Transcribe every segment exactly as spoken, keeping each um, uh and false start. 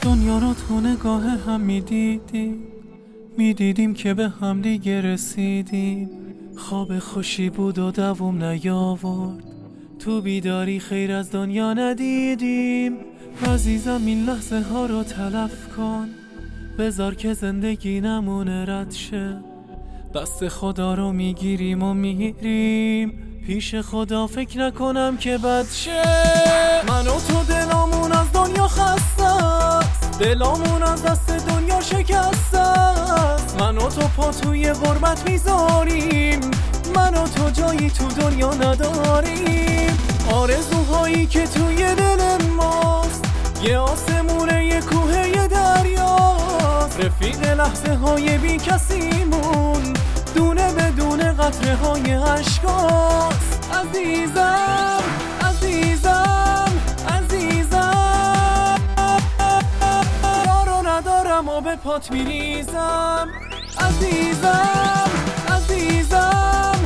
دنیا رو تو نگاه هم میدیدیم، میدیدیم که به هم دیگه رسیدیم. خواب خوشی بود و دوام نیاورد، تو بیداری خیر از دنیا ندیدیم. عزیزم این لحظه ها رو تلف کن، بذار که زندگی نمونه رد شه. دست خدا رو میگیریم و میریم پیش خدا، فکر نکنم که بد شه. من و تو دلامون از دنیا خسته است، دلامون از دست دنیا شکسته است. من و تو پا توی غربت میذاریم، من و تو جایی تو دنیا نداریم. آرزوهایی که توی دل ماست یه آسمونه یه کوه یه دریاست. رفیق لحظه های بی کسیمون دونه بدون قطره های عشقاست. عزیزم عزیزم عزیزم، یارو ندارم و به پات میریزم. عزیزم عزیزم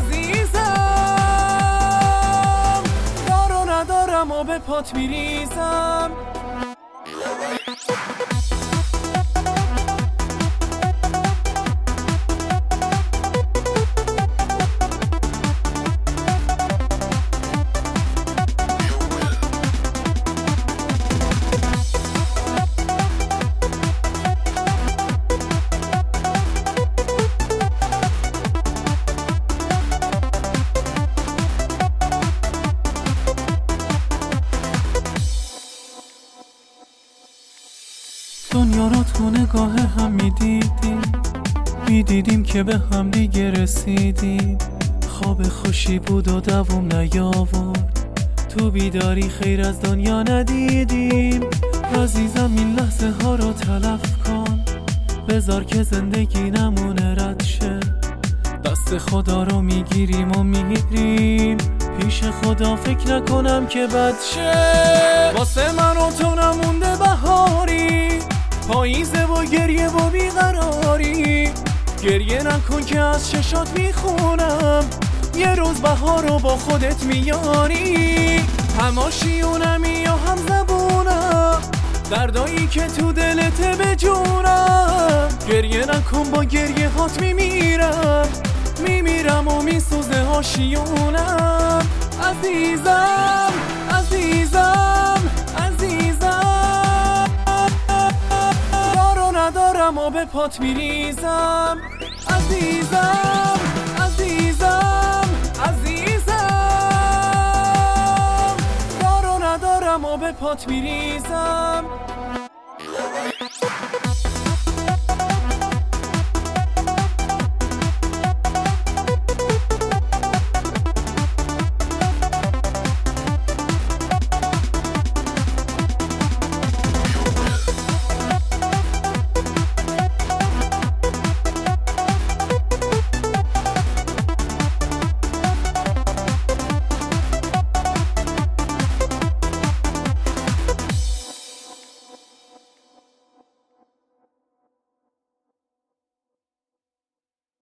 عزیزم، یارو ندارم و به پات میریزم. دنیا رو تو نگاه هم میدیدیم، میدیدیم که به هم دیگه رسیدیم. خواب خوشی بود و دوام نیاورد، تو بیداری خیر از دنیا ندیدیم. عزیزم این لحظه ها رو تلف کن، بذار که زندگی نمونه رد شه. دست خدا رو میگیریم و میریم پیش خدا، فکر نکنم که بد شه. واسه من و تو نمونده بهاری، پاییزه و گریه و بیقراری. گریه نکن که از چشات میخونم، یه روز بهار رو با خودت میاری. هماشیونمی یا هم زبونم، دردایی که تو دلت بجونم. گریه نکن با گریه هات میمیرم، میمیرم و میسوزه هاشیونم. عزیزم عزیزم عزیزم، یارو ندارم و به پات میریزم. عزیزم عزیزم عزیزم، یارو ندارم و به پات میریزم.